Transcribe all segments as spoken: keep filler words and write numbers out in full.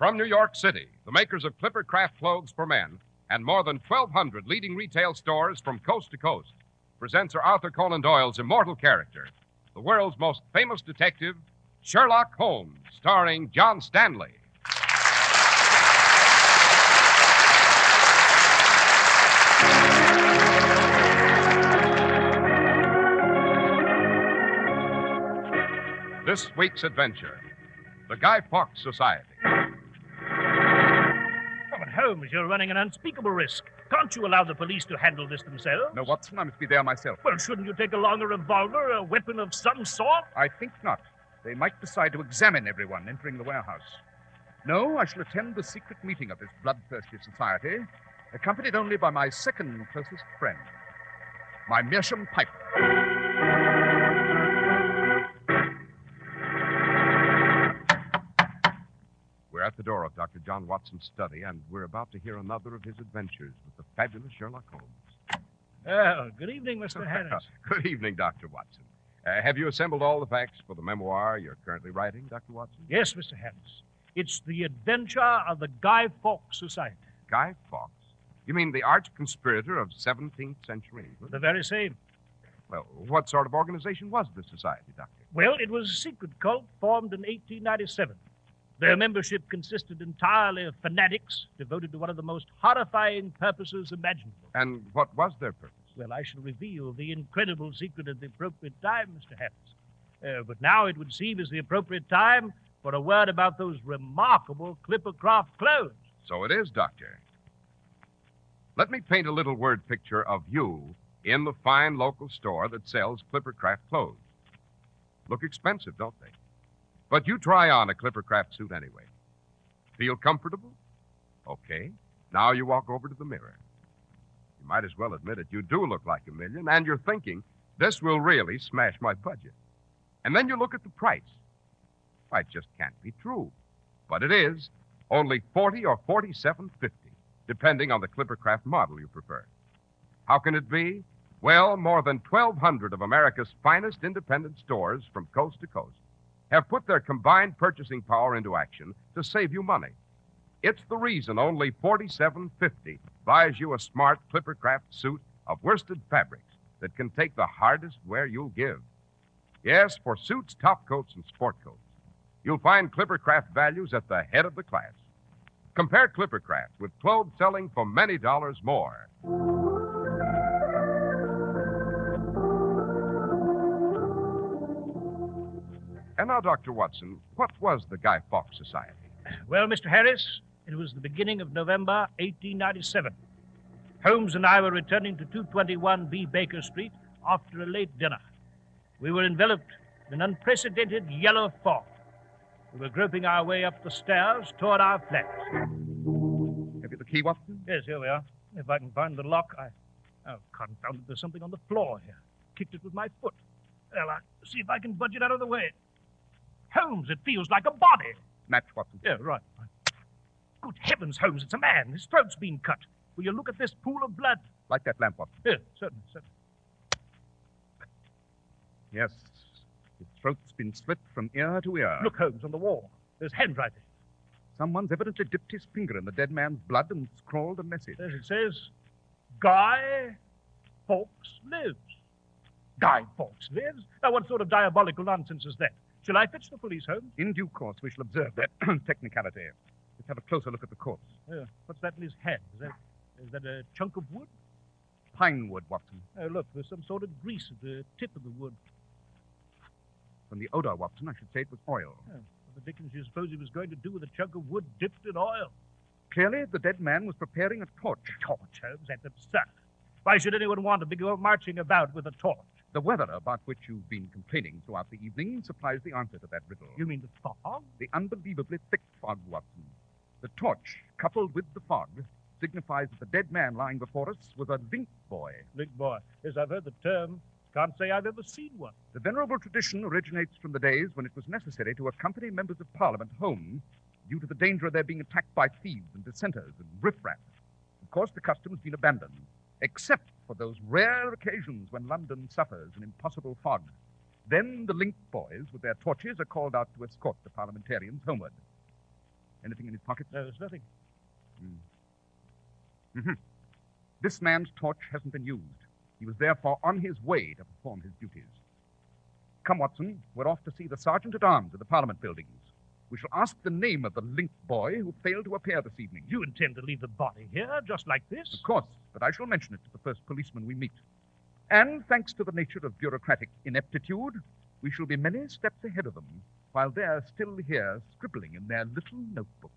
From New York City, the makers of Clipper Craft clothes for men and more than twelve hundred leading retail stores from coast to coast presents Sir Arthur Conan Doyle's immortal character, the world's most famous detective, Sherlock Holmes, starring John Stanley. This week's adventure, the Guy Fawkes Society. Oh, but Holmes, you're running an unspeakable risk. Can't you allow the police to handle this themselves? No, Watson, I must be there myself. Well, shouldn't you take along a revolver, a weapon of some sort? I think not. They might decide to examine everyone entering the warehouse. No, I shall attend the secret meeting of this bloodthirsty society, accompanied only by my second closest friend, my Meerschaum Piper. We're at the door of Doctor John Watson's study, and we're about to hear another of his adventures with the fabulous Sherlock Holmes. Oh, good evening, Mister Harris. Good evening, Doctor Watson. Uh, have you assembled all the facts for the memoir you're currently writing, Doctor Watson? Yes, Mister Harris. It's the adventure of the Guy Fawkes Society. Guy Fawkes? You mean the arch conspirator of seventeenth century England? The very same. Well, what sort of organization was this society, Doctor? Well, it was a secret cult formed in eighteen ninety-seven. Their membership consisted entirely of fanatics devoted to one of the most horrifying purposes imaginable. And what was their purpose? Well, I shall reveal the incredible secret at the appropriate time, Mister Harris. Uh, but now it would seem is the appropriate time for a word about those remarkable Clippercraft clothes. So it is, Doctor. Let me paint a little word picture of you in the fine local store that sells Clippercraft clothes. Look expensive, don't they? But you try on a Clippercraft suit anyway. Feel comfortable? Okay. Now you walk over to the mirror. You might as well admit it. You do look like a million, and you're thinking, this will really smash my budget. And then you look at the price. Why, it just can't be true. But it is. Only forty or forty-seven fifty, depending on the Clippercraft model you prefer. How can it be? Well, more than twelve hundred of America's finest independent stores from coast to coast have put their combined purchasing power into action to save you money. It's the reason only forty-seven fifty buys you a smart Clippercraft suit of worsted fabrics that can take the hardest wear you'll give. Yes, for suits, top coats, and sport coats, you'll find Clippercraft values at the head of the class. Compare Clippercraft with clothes selling for many dollars more. And now, Doctor Watson, what was the Guy Fawkes Society? Well, Mister Harris, it was the beginning of November, eighteen ninety-seven. Holmes and I were returning to two twenty-one B Baker Street after a late dinner. We were enveloped in an unprecedented yellow fog. We were groping our way up the stairs toward our flats. Have you the key, Watson? Yes, here we are. If I can find the lock, I... Oh, confound it, there's something on the floor here. Kicked it with my foot. Well, I'll see if I can budge it out of the way. Holmes, it feels like a body. Match, Watson. Yeah, right. Good heavens, Holmes, it's a man. His throat's been cut. Will you look at this pool of blood? Light that lamp, Watson. Yeah, certainly, certainly. Yes. His throat's been slit from ear to ear. Look, Holmes, on the wall. There's handwriting. Someone's evidently dipped his finger in the dead man's blood and scrawled a message. As it says, Guy Fawkes lives. Guy Fawkes lives? Now, what sort of diabolical nonsense is that? Shall I fetch the police, Holmes? In due course, we shall observe that technicality. Let's have a closer look at the corpse. Uh, what's that in his hand? Is that, is that a chunk of wood? Pine wood, Watson. Oh, look, there's some sort of grease at the tip of the wood. From the odor, Watson, I should say it was oil. Oh, what the dickens do you suppose he was going to do with a chunk of wood dipped in oil? Clearly, the dead man was preparing a torch. A torch, Holmes? That's absurd. Why should anyone want to be marching about with a torch? The weather about which you've been complaining throughout the evening supplies the answer to that riddle. You mean the fog? The unbelievably thick fog, Watson. The torch, coupled with the fog, signifies that the dead man lying before us was a link boy. Link boy. Yes, I've heard the term. Can't say I've ever seen one. The venerable tradition originates from the days when it was necessary to accompany members of Parliament home due to the danger of their being attacked by thieves and dissenters and riffraff. Of course, the custom has been abandoned, except for those rare occasions when London suffers an impossible fog. Then the link boys with their torches are called out to escort the parliamentarians homeward. Anything in his pockets? No, there's nothing. Mm. Mm-hmm. This man's torch hasn't been used. He was therefore on his way to perform his duties. Come, Watson, we're off to see the Sergeant-at-Arms of the Parliament buildings. We shall ask the name of the link boy who failed to appear this evening. You intend to leave the body here, just like this? Of course, but I shall mention it to the first policeman we meet. And thanks to the nature of bureaucratic ineptitude, we shall be many steps ahead of them while they're still here scribbling in their little notebooks.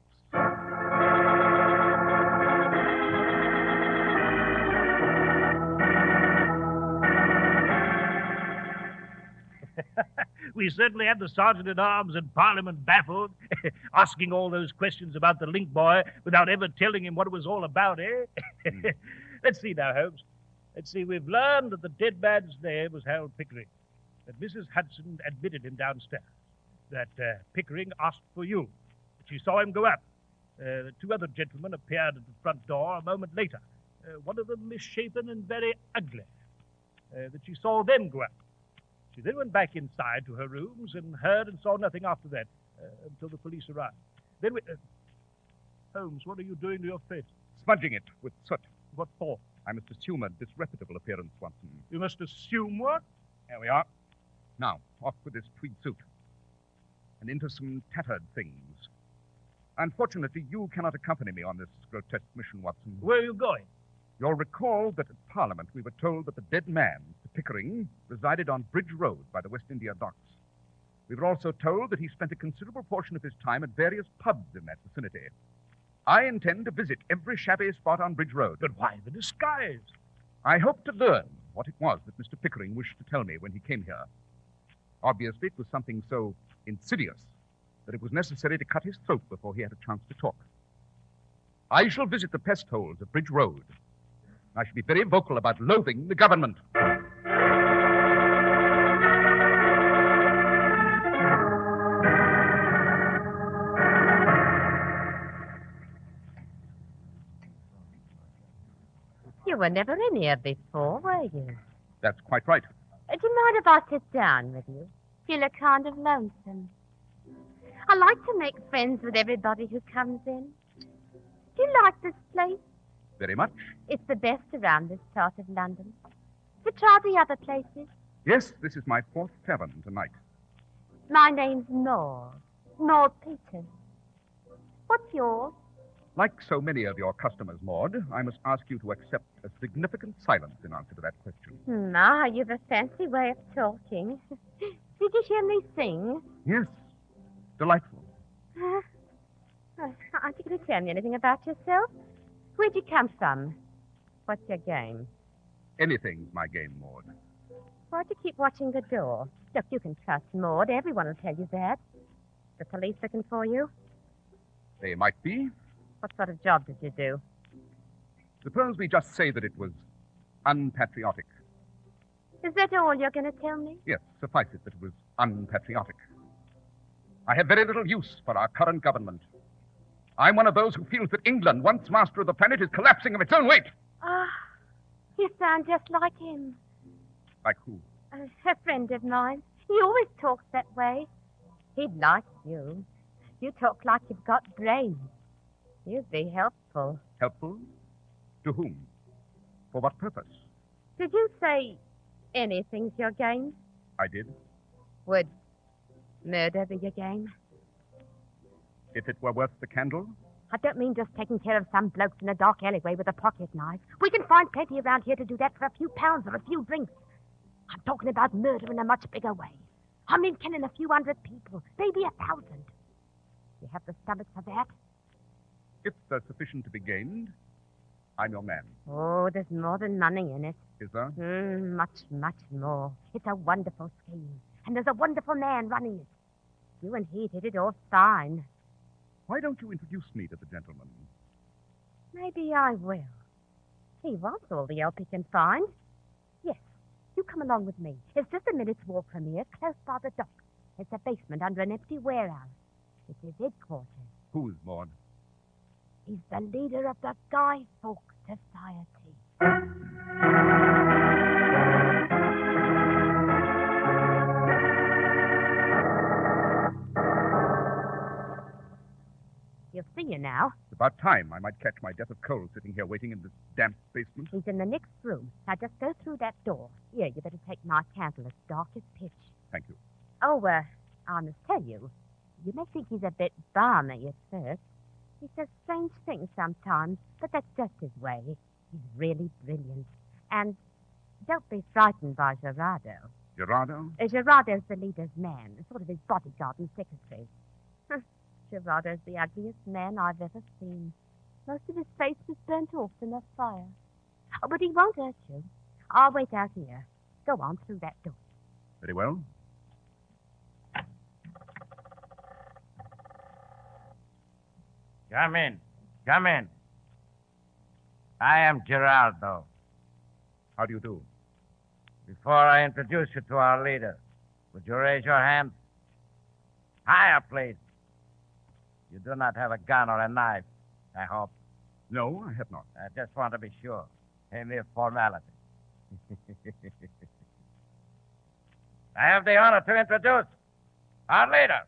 We certainly had the Sergeant-at-Arms and Parliament baffled, asking all those questions about the link boy without ever telling him what it was all about, eh? Mm. Let's see now, Holmes. Let's see, we've learned that the dead man's name was Harold Pickering, that Missus Hudson admitted him downstairs, that uh, Pickering asked for you, that she saw him go up. Uh, the two other gentlemen appeared at the front door a moment later, uh, one of them misshapen and very ugly, uh, that she saw them go up. She then went back inside to her rooms and heard and saw nothing after that uh, until the police arrived. Then we... Uh, Holmes, what are you doing to your face? Smudging it with soot. What for? I must assume a disreputable appearance, Watson. You must assume what? There we are. Now, off with this tweed suit. And into some tattered things. Unfortunately, you cannot accompany me on this grotesque mission, Watson. Where are you going? You'll recall that at Parliament we were told that the dead man, Pickering, resided on Bridge Road by the West India Docks. We were also told that he spent a considerable portion of his time at various pubs in that vicinity. I intend to visit every shabby spot on Bridge Road. But why the disguise? I hope to learn what it was that Mister Pickering wished to tell me when he came here. Obviously, it was something so insidious that it was necessary to cut his throat before he had a chance to talk. I shall visit the pest holes of Bridge Road. I shall be very vocal about loathing the government. You were never in here before, were you? That's quite right. Uh, do you mind if I sit down with you? You look kind of lonesome. I like to make friends with everybody who comes in. Do you like this place? Very much. It's the best around this part of London. To try the other places? Yes, this is my fourth tavern tonight. My name's Maud. Maud Peters. What's yours? Like so many of your customers, Maud, I must ask you to accept a significant silence in answer to that question. My, you've a fancy way of talking. Did you hear me sing? Yes. Delightful. Uh, uh, aren't you going to tell me anything about yourself? Where'd you come from? What's your game? Anything's my game, Maud. Why'd you keep watching the door? Look, you can trust Maud. Everyone will tell you that. The police looking for you? They might be. What sort of job did you do? Suppose we just say that it was unpatriotic. Is that all you're going to tell me? Yes, suffice it that it was unpatriotic. I have very little use for our current government. I'm one of those who feels that England, once master of the planet, is collapsing of its own weight. Ah, you sound just like him. Like who? Uh, a friend of mine. He always talks that way. He'd like you. You talk like you've got brains. You'd be helpful. Helpful? To whom? For what purpose? Did you say anything's your game? I did. Would murder be your game? If it were worth the candle? I don't mean just taking care of some blokes in a dark alleyway with a pocket knife. We can find plenty around here to do that for a few pounds or a few drinks. I'm talking about murder in a much bigger way. I mean killing a few hundred people, maybe a thousand. You have the stomach for that? If there's sufficient to be gained, I'm your man. Oh, there's more than money in it. Is there? Mm, much, much more. It's a wonderful scheme. And there's a wonderful man running it. You and he did it all fine. Why don't you introduce me to the gentleman? Maybe I will. He wants all the help he can find. Yes, you come along with me. It's just a minute's walk from here, close by the dock. It's a basement under an empty warehouse. It's his headquarters. Who's Maud? He's the leader of the Guy Fawkes Society. You About time I might catch my death of cold sitting here waiting in this damp basement. He's in the next room. Now just go through that door. Here, you better take my candle. It's dark as pitch. Thank you. Oh, uh, I must tell you, you may think he's a bit balmy at first. He says strange things sometimes, but that's just his way. He's really brilliant. And don't be frightened by Gerardo. Gerardo? Uh, Gerardo's the leader's man, sort of his bodyguard and secretary. Gerardo's the ugliest man I've ever seen. Most of his face was burnt off in the fire. Oh, but he won't hurt you. I'll wait out here. Go on through that door. Very well. Come in. Come in. I am Gerardo. How do you do? Before I introduce you to our leader, would you raise your hand? Higher, please. You do not have a gun or a knife, I hope. No, I have not. I just want to be sure. A mere formality. I have the honor to introduce our leader.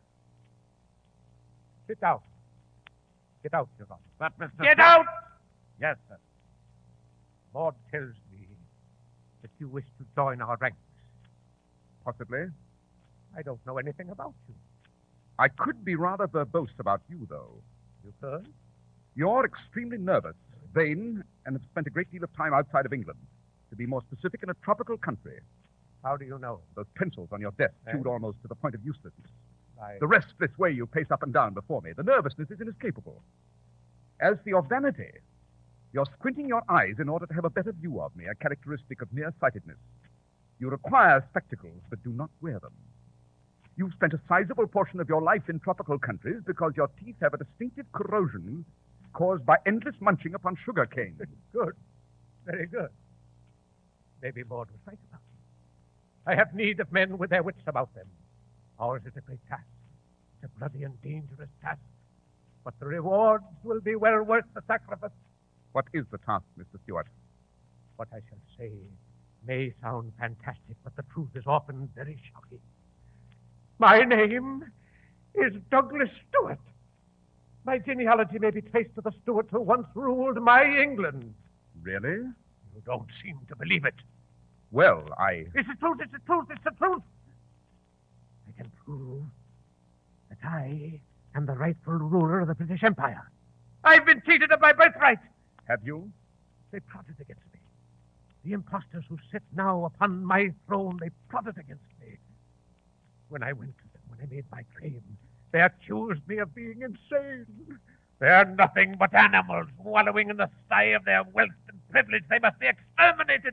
Sit down. Get out, Your Honor. But, Mister Get Smith- out! Yes, sir. Maud tells me that you wish to join our ranks. Possibly. I don't know anything about you. I could be rather verbose about you, though. You could? You're extremely nervous, vain, and have spent a great deal of time outside of England. To be more specific, in a tropical country. How do you know? Those pencils on your desk, Eh? chewed almost to the point of uselessness. I... The restless way you pace up and down before me. The nervousness is inescapable. As for your vanity, you're squinting your eyes in order to have a better view of me, a characteristic of nearsightedness. You require spectacles, but do not wear them. You've spent a sizable portion of your life in tropical countries because your teeth have a distinctive corrosion caused by endless munching upon sugar cane. Good. Very good. Maybe Maud was right about me. I have need of men with their wits about them. Ours is a great task. It's a bloody and dangerous task. But the rewards will be well worth the sacrifice. What is the task, Mister Stewart? What I shall say may sound fantastic, but the truth is often very shocking. My name is Douglas Stewart. My genealogy may be traced to the Stuarts who once ruled my England. Really? You don't seem to believe it. Well, I... It's the truth, it's the truth, it's the truth. I can prove that I am the rightful ruler of the British Empire. I've been cheated of my birthright. Have you? They plotted against me. The impostors who sit now upon my throne, they plotted against me. When I went to them, when I made my claim, they accused me of being insane. They're nothing but animals wallowing in the sty of their wealth and privilege. They must be exterminated.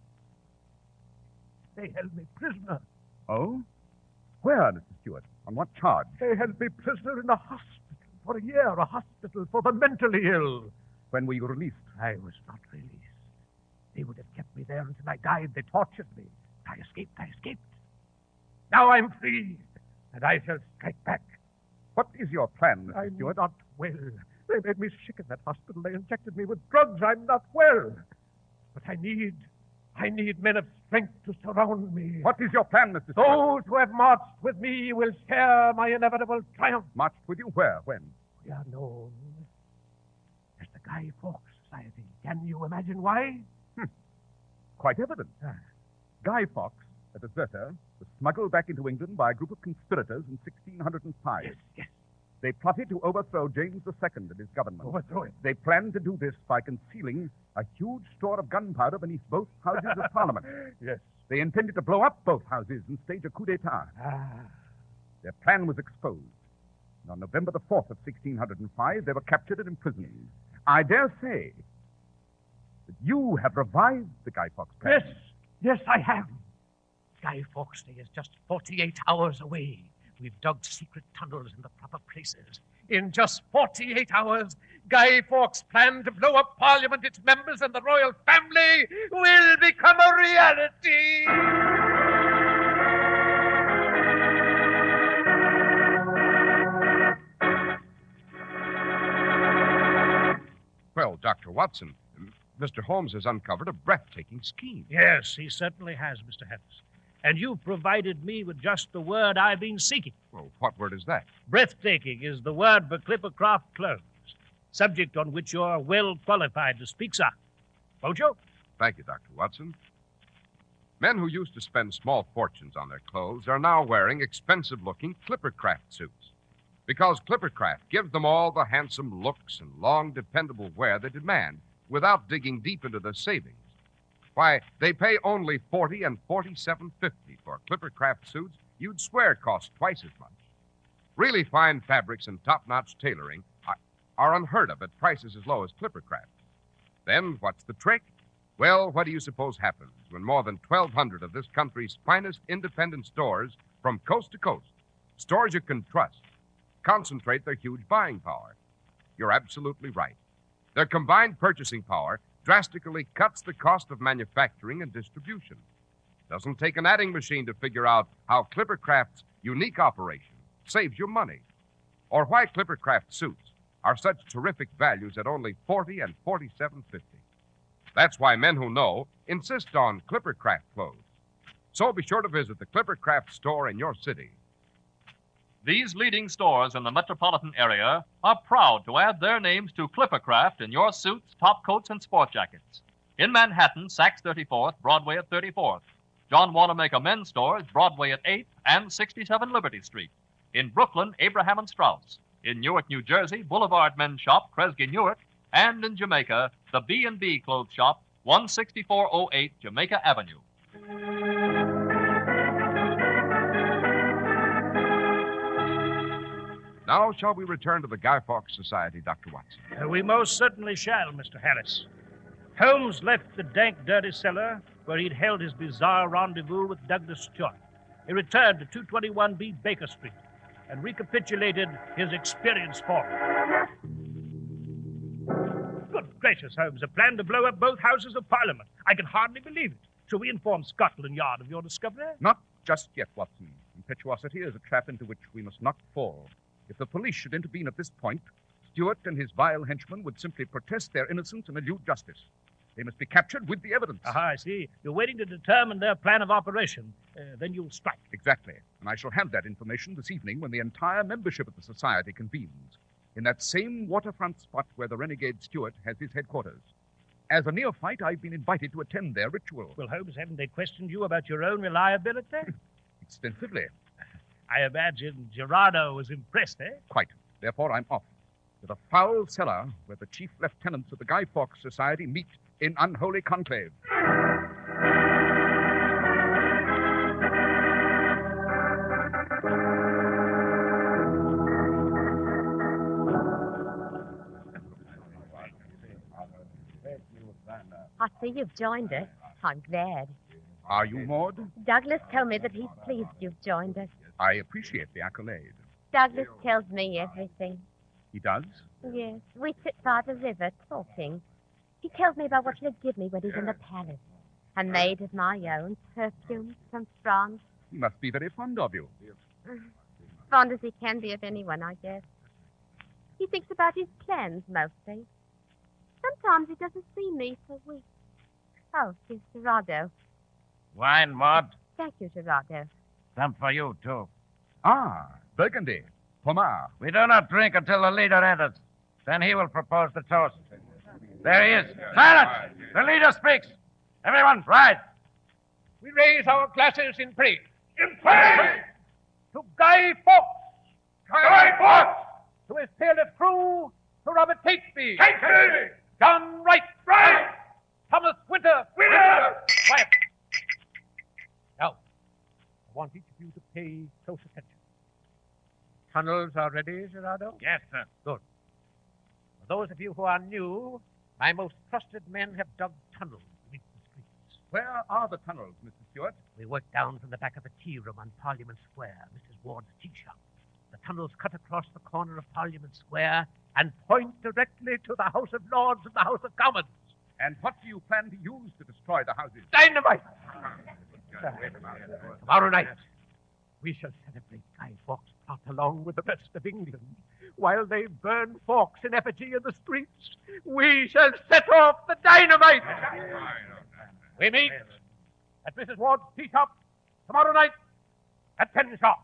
They held me prisoner. Oh? Where, Mister Stewart? On what charge? They held me prisoner in a hospital for a year, a hospital for the mentally ill. When were you released? I was not released. They would have kept me there until I died. They tortured me. I escaped, I escaped. Now I'm free, and I shall strike back. What is your plan, Mister I'm Stewart? not well. They made me sick in that hospital. They injected me with drugs. I'm not well. But I need, I need men of strength to surround me. What is your plan, Mister Stewart? Those who have marched with me will share my inevitable triumph. Marched with you where? When? We are known as the Guy Fawkes Society. Can you imagine why? Quite evident. Ah. Guy Fawkes, a deserter, was smuggled back into England by a group of conspirators in sixteen hundred five. Yes, yes. They plotted to overthrow James the Second and his government. Overthrow him. They planned to do this by concealing a huge store of gunpowder beneath both houses of Parliament. Yes. They intended to blow up both houses and stage a coup d'etat. Ah. Their plan was exposed. And on November the fourth of sixteen hundred five, they were captured and imprisoned. I dare say that you have revived the Guy Fawkes plan. Yes, yes, I have. Guy Fawkes Day is just forty-eight hours away. We've dug secret tunnels in the proper places. In just forty-eight hours, Guy Fawkes' plan to blow up Parliament, its members, and the royal family will become a reality. Well, Doctor Watson, Mister Holmes has uncovered a breathtaking scheme. Yes, he certainly has, Mister Harris. And you've provided me with just the word I've been seeking. Well, what word is that? Breathtaking is the word for Clippercroft clothes. subject on which you're well qualified to speak, sir. Won't you? Thank you, Doctor Watson. Men who used to spend small fortunes on their clothes are now wearing expensive-looking Clippercraft suits because Clippercraft gives them all the handsome looks and long, dependable wear they demand without digging deep into their savings. Why, they pay only forty and forty-seven fifty for Clippercraft suits you'd swear cost twice as much. Really fine fabrics and top-notch tailoring are, are unheard of at prices as low as Clippercraft. Then what's the trick? Well, what do you suppose happens when more than twelve hundred of this country's finest independent stores from coast to coast, stores you can trust, concentrate their huge buying power? You're absolutely right. Their combined purchasing power drastically cuts the cost of manufacturing and distribution. Doesn't take an adding machine to figure out how Clippercraft's unique operation saves you money, or why Clippercraft suits are such terrific values at only forty and forty-seven fifty. That's why men who know insist on Clippercraft clothes. So be sure to visit the Clippercraft store in your city. These leading stores in the metropolitan area are proud to add their names to Clippercraft in your suits, top coats, and sport jackets. In Manhattan, Saks thirty-fourth, Broadway at thirty-fourth. John Wanamaker Men's Stores, Broadway at eighth and sixty-seven Liberty Street. In Brooklyn, Abraham and Strauss. In Newark, New Jersey, Boulevard Men's Shop, Kresge Newark. And in Jamaica, the B and B Clothes Shop, one sixty-four oh eight Jamaica Avenue. Now, shall we return to the Guy Fawkes Society, Doctor Watson? Uh, we most certainly shall, Mister Harris. Holmes left the dank, dirty cellar where he'd held his bizarre rendezvous with Douglas Stewart. He returned to two twenty-one B Baker Street and recapitulated his experience for him. Good gracious, Holmes, a plan to blow up both houses of Parliament. I can hardly believe it. Shall we inform Scotland Yard of your discovery? Not just yet, Watson. Impetuosity is a trap into which we must not fall. If the police should intervene at this point, Stewart and his vile henchmen would simply protest their innocence and elude justice. They must be captured with the evidence. Aha, I see. You're waiting to determine their plan of operation. Uh, then you'll strike. Exactly. And I shall have that information this evening when the entire membership of the society convenes, in that same waterfront spot where the renegade Stewart has his headquarters. As a neophyte, I've been invited to attend their ritual. Well, Holmes, haven't they questioned you about your own reliability? Extensively. I imagine Gerardo was impressed, eh? Quite. Therefore, I'm off to the foul cellar where the chief lieutenants of the Guy Fawkes Society meet in unholy conclave. I see you've joined us. I'm glad. Are you, Maud? Douglas told me that he's pleased you've joined us. I appreciate the accolade. Douglas tells me everything. He does? Yes, we sit by the river talking. He tells me about what he'll give me when he's in the palace. A maid of my own, perfumed from France. He must be very fond of you. Fond as he can be of anyone, I guess. He thinks about his plans, mostly. Sometimes he doesn't see me for weeks. Oh, here's Gerardo. Wine, Maud. Thank you, Gerardo. Some for you, too. Ah, Burgundy. Pomar. We do not drink until the leader enters. Then he will propose the toast. There he is. Silence! The leader speaks. Everyone, rise. We raise our glasses in praise. In praise! To Guy Fawkes! Guy Fawkes! To his fearless crew, to Robert Catesby! Catesby! John Wright! Wright! Thomas Winter! Winter! Quiet. Now, I want each of you to pay close attention. Tunnels are ready, Gerardo? Yes, sir. Good. For those of you who are new, my most trusted men have dug tunnels beneath the streets. Where are the tunnels, Mister Stewart? We work down from the back of the tea room on Parliament Square, Missus Ward's tea shop. The tunnels cut across the corner of Parliament Square and point directly to the House of Lords and the House of Commons. And what do you plan to use to destroy the houses? Dynamite! Tomorrow night, we shall celebrate Guy Fawkes' plot along with the rest of England. While they burn Fawkes in effigy in the streets, we shall set off the dynamite. We meet at Missus Ward's tea shop tomorrow night at ten sharp.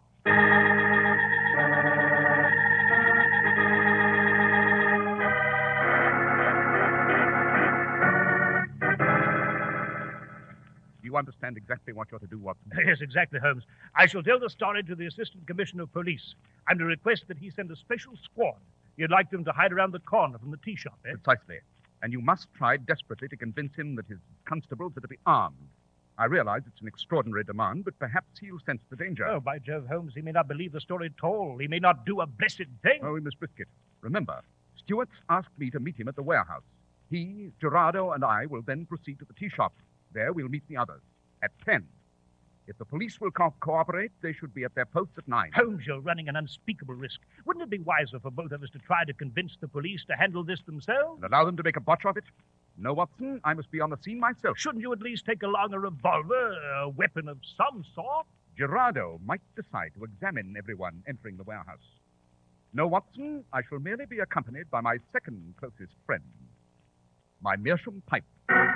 You understand exactly what you're to do, Watson. Yes, exactly, Holmes. I shall tell the story to the Assistant Commissioner of Police. I'm to request that he send a special squad. You'd like them to hide around the corner from the tea shop, eh? Precisely. And you must try desperately to convince him that his constables are to be armed. I realize it's an extraordinary demand, but perhaps he'll sense the danger. Oh, by Jove, Holmes, he may not believe the story at all. He may not do a blessed thing. Oh, we must risk it. Remember, Stewart's asked me to meet him at the warehouse. He, Gerardo, and I will then proceed to the tea shop. There we'll meet the others. At ten. If the police will co- cooperate, they should be at their posts at nine. Holmes, you're running an unspeakable risk. Wouldn't it be wiser for both of us to try to convince the police to handle this themselves? And allow them to make a botch of it? No, Watson, I must be on the scene myself. Shouldn't you at least take along a revolver, a weapon of some sort? Gerardo might decide to examine everyone entering the warehouse. No, Watson, I shall merely be accompanied by my second closest friend, my meerschaum pipe.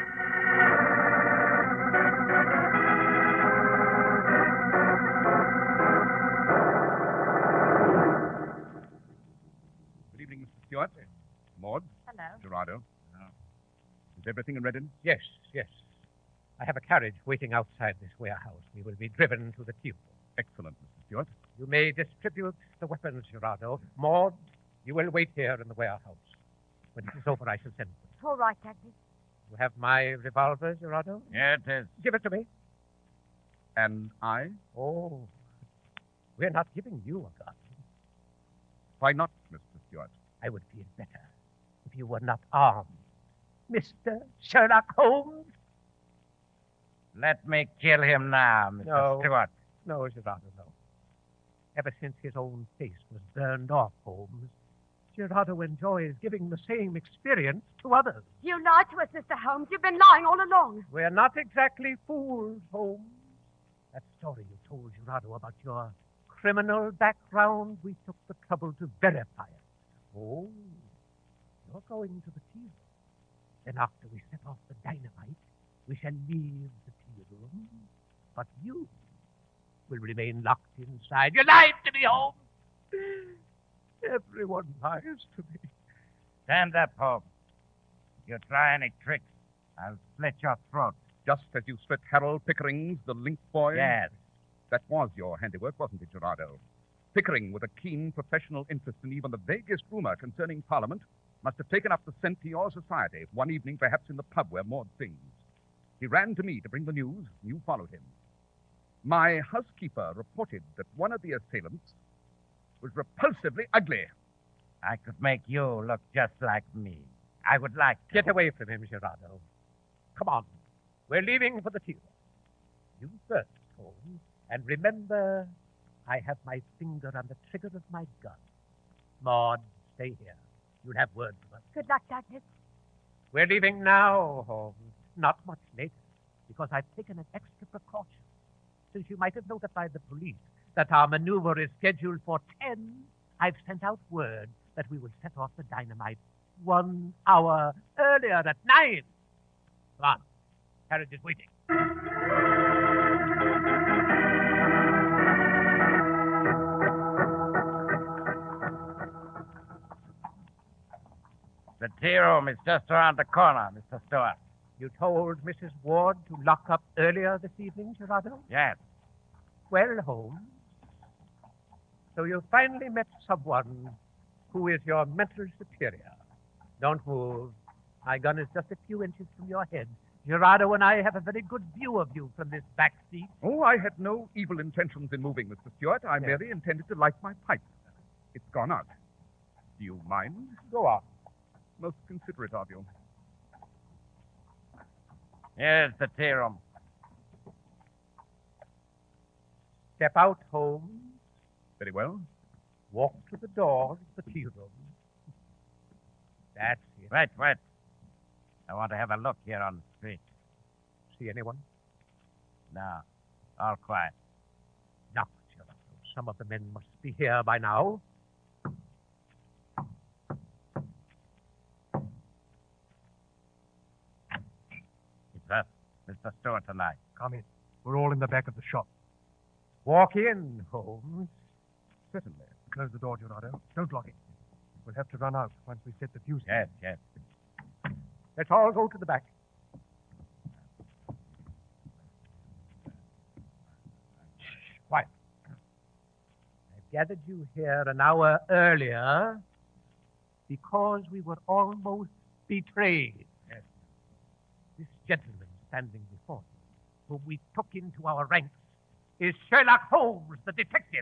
Good evening, Mister Stewart. Maud. Hello. Gerardo. Is everything in readiness? Yes, yes. I have a carriage waiting outside this warehouse. We will be driven to the Tube. Excellent, Mister Stewart. You may distribute the weapons, Gerardo. Maud, you will wait here in the warehouse. When it is over, I shall send for you. All right, Douglas. You have my revolver, Gerardo? Here it is. Give it to me. And I? Oh, we're not giving you a gun. Why not, Mister Stewart? I would feel better if you were not armed. Mister Sherlock Holmes? Let me kill him now, Mister No. Stewart. No, Gerardo, no. Ever since his own face was burned off, Holmes, Gerardo enjoys giving the same experience to others. You lied to us, Mister Holmes. You've been lying all along. We're not exactly fools, Holmes. That story you told Gerardo about your criminal background, we took the trouble to verify it. Oh, you're going to the tea room. Then after we set off the dynamite, we shall leave the tea room. But you will remain locked inside. You lied to me, Holmes. Everyone lies to me. Stand up, Holmes. If you try any tricks, I'll slit your throat. Just as you split Harold Pickering's, the link boy? Yes. That was your handiwork, wasn't it, Gerardo? Pickering, with a keen professional interest in even the vaguest rumor concerning Parliament, must have taken up the scent to your society, one evening perhaps in the pub where Maud sings. He ran to me to bring the news, and you followed him. My housekeeper reported that one of the assailants was repulsively ugly. I could make you look just like me. I would like to. Get away from him, Gerardo. Come on. We're leaving for the tea room. You first, Holmes. And remember, I have my finger on the trigger of my gun. Maud, stay here. You'll have word from us. Good luck, Douglas. We're leaving now, Holmes. Not much later, because I've taken an extra precaution. Since you might have notified the police that our maneuver is scheduled for ten, I've sent out word that we will set off the dynamite one hour earlier at nine. Come on. Carriage is waiting. The tea room is just around the corner, Mister Stewart. You told Missus Ward to lock up earlier this evening, Gerardo? Yes. Well, Holmes, so you finally met someone who is your mental superior. Don't move. My gun is just a few inches from your head. Gerardo and I have a very good view of you from this back seat. Oh, I had no evil intentions in moving, Mister Stewart. I Yes. merely intended to light my pipe. It's gone out. Do you mind? Go on. Most considerate of you. Here's the tea room. Step out, Holmes. Very well. Walk to the door of the tea room. That's it. Wait, wait. I want to have a look here on the street. See anyone? No. All quiet. No, Gerardo. Some of the men must be here by now. It's us, Mister Stewart and I. Come in. We're all in the back of the shop. Walk in, Holmes. Certainly. Close the door, Gerardo. Don't lock it. We'll have to run out once we set the fuse. Yes, yes. Let's all go to the back. Quiet. I've gathered you here an hour earlier because we were almost betrayed. Yes. This gentleman standing before you, whom we took into our ranks, is Sherlock Holmes, the detective.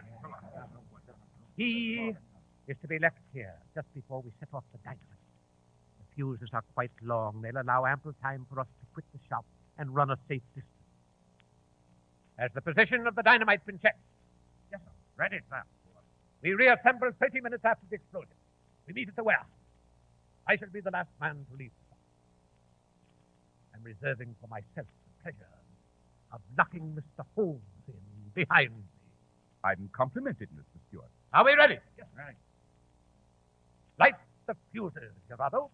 He is to be left here just before we set off the dynamite. The fuses are quite long. They'll allow ample time for us to quit the shop and run a safe distance. Has the position of the dynamite been checked? Yes, sir. Ready, sir. We reassemble thirty minutes after the explosion. We meet at the warehouse. I shall be the last man to leave the shop. I'm reserving for myself the pleasure of knocking Mister Holmes in behind me. I'm complimented, Mister Stewart. Are we ready? Yes, ready. Light the fuses, Gerardo.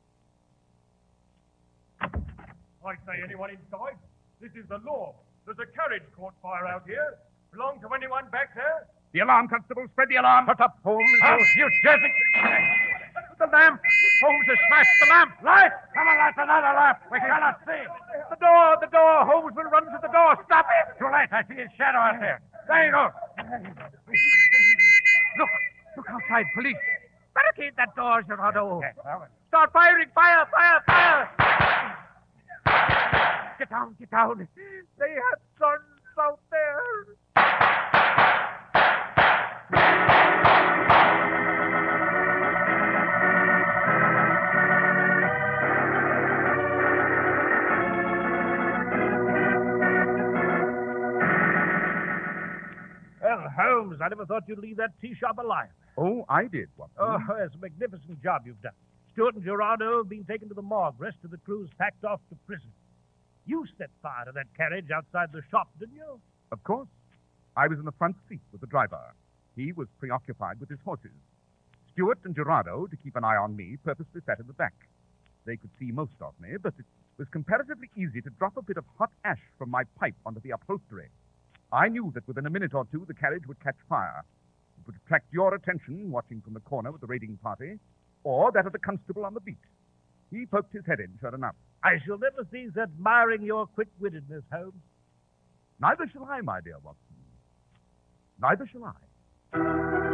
I say anyone inside. This is the law. There's a carriage caught fire out here. Belong to anyone back there? The alarm, Constable. Spread the alarm. Shut up, Holmes. Oh, you dirty... The lamp! Holmes has smashed the lamp! Light! Come on, light another lamp! We cannot see! The door! The door! Holmes will run to the door! Stop it! Too late! I see his shadow out there. There you go! Look! Look outside! Police! Barricade that door, Gerardo! Yes, start firing! Fire! Fire! Fire! Get down! Get down! They have guns out there! Well, Holmes, I never thought you'd leave that tea shop alive. Oh, I did, Watson. Oh, it's a magnificent job you've done. Stewart and Gerardo have been taken to the morgue. Rest of the crew's packed off to prison. You set fire to that carriage outside the shop, didn't you? Of course. I was in the front seat with the driver. He was preoccupied with his horses. Stewart and Gerardo, to keep an eye on me, purposely sat in the back. They could see most of me, but it was comparatively easy to drop a bit of hot ash from my pipe onto the upholstery. I knew that within a minute or two the carriage would catch fire. It would attract your attention, watching from the corner with the raiding party, or that of the constable on the beat. He poked his head in, sure enough. I shall never cease admiring your quick-wittedness, Holmes. Neither shall I, my dear Watson. Neither shall I.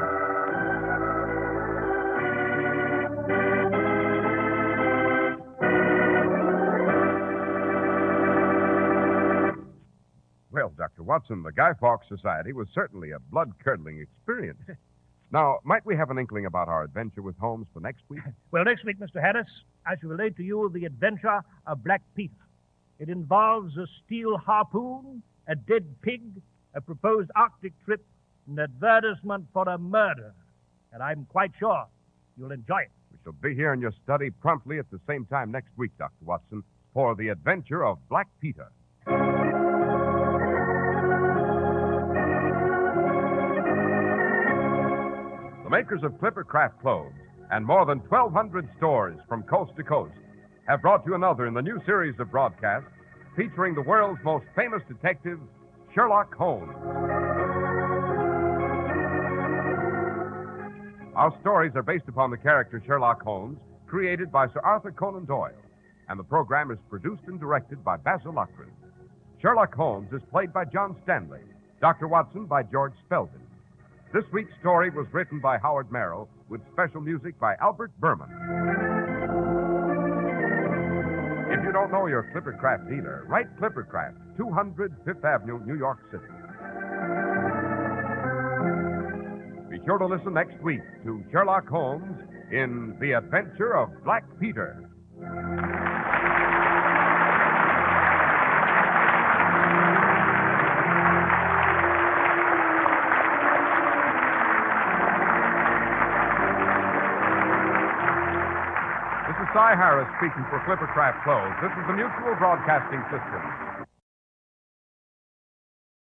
Well, Doctor Watson, the Guy Fawkes Society was certainly a blood-curdling experience. Now, might we have an inkling about our adventure with Holmes for next week? Well, next week, Mister Harris, I shall relate to you the adventure of Black Peter. It involves a steel harpoon, a dead pig, a proposed Arctic trip, an advertisement for a murder. And I'm quite sure you'll enjoy it. We shall be here in your study promptly at the same time next week, Doctor Watson, for the adventure of Black Peter. The makers of Clipper Craft clothes and more than twelve hundred stores from coast to coast have brought you another in the new series of broadcasts featuring the world's most famous detective, Sherlock Holmes. Our stories are based upon the character Sherlock Holmes, created by Sir Arthur Conan Doyle, and the program is produced and directed by Basil Loughrane. Sherlock Holmes is played by John Stanley, Doctor Watson by George Spelden. This week's story was written by Howard Merrill with special music by Albert Berman. If you don't know your Clipper Craft dealer, write Clipper Craft, two hundred Fifth Avenue, New York City. Be sure to listen next week to Sherlock Holmes in The Adventure of Black Peter. Cy Harris speaking for Clipper Craft Clothes. This is the Mutual Broadcasting System.